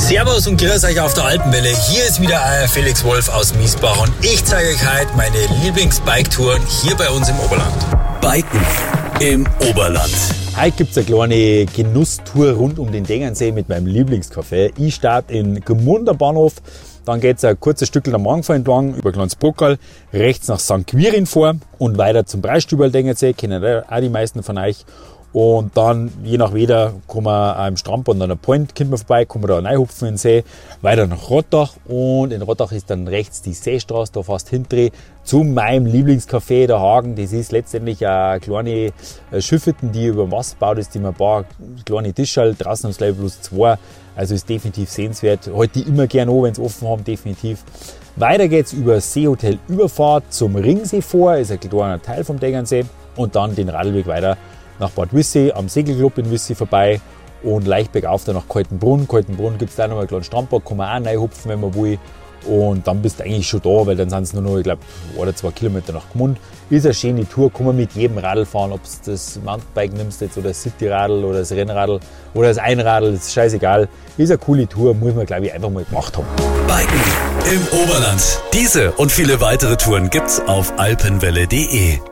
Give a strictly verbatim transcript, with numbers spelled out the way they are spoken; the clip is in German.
Servus und grüß euch auf der Alpenwelle. Hier ist wieder euer Felix Wolf aus Miesbach und ich zeige euch heute meine Lieblings-Bike-Touren hier bei uns im Oberland. Biken im Oberland. Heute gibt es eine kleine Genusstour rund um den Dängernsee mit meinem Lieblingscafé. Ich starte in Gmunder Bahnhof, dann geht es ein kurzes Stückchen am Morgenfall entlang über Kleines Brockerl, rechts nach Sankt Quirin vor und weiter zum Preisstüberl Dängernsee, kennen auch die meisten von euch. Und dann, je nach Wetter, kann man am Strandbad an der Point kommt man vorbei, kann man da reinhupfen in den See, weiter nach Rottach und in Rottach ist dann rechts die Seestraße, da fast hinten zu meinem Lieblingscafé, der Hagen. Das ist letztendlich eine kleine Schiffhütten, die über dem Wasser gebaut ist, die man ein paar kleine Tischerl, draußen haben es gleich bloß zwei, also ist definitiv sehenswert. Heute immer gerne an, wenn sie offen haben, definitiv. Weiter geht's über das Seehotel Überfahrt zum Ringsee vor, ist ein kleiner Teil vom Dängernsee und dann den Radlweg weiter nach Bad Wissee, am Segelclub in Wissee vorbei und leicht bergauf dann nach Kaltenbrunn. Kaltenbrunn gibt es da noch mal einen kleinen Strandbad, kann man auch reinhupfen, wenn man will. Und dann bist du eigentlich schon da, weil dann sind es nur noch, ich glaube, ein oder zwei Kilometer nach Gmund. Ist eine schöne Tour, kann man mit jedem Radl fahren, ob du das Mountainbike nimmst jetzt oder das Cityradl oder das Rennradl oder das Einradl, das ist scheißegal. Ist eine coole Tour, muss man glaube ich einfach mal gemacht haben. Biken im Oberland. Diese und viele weitere Touren gibt's auf alpenwelle punkt de.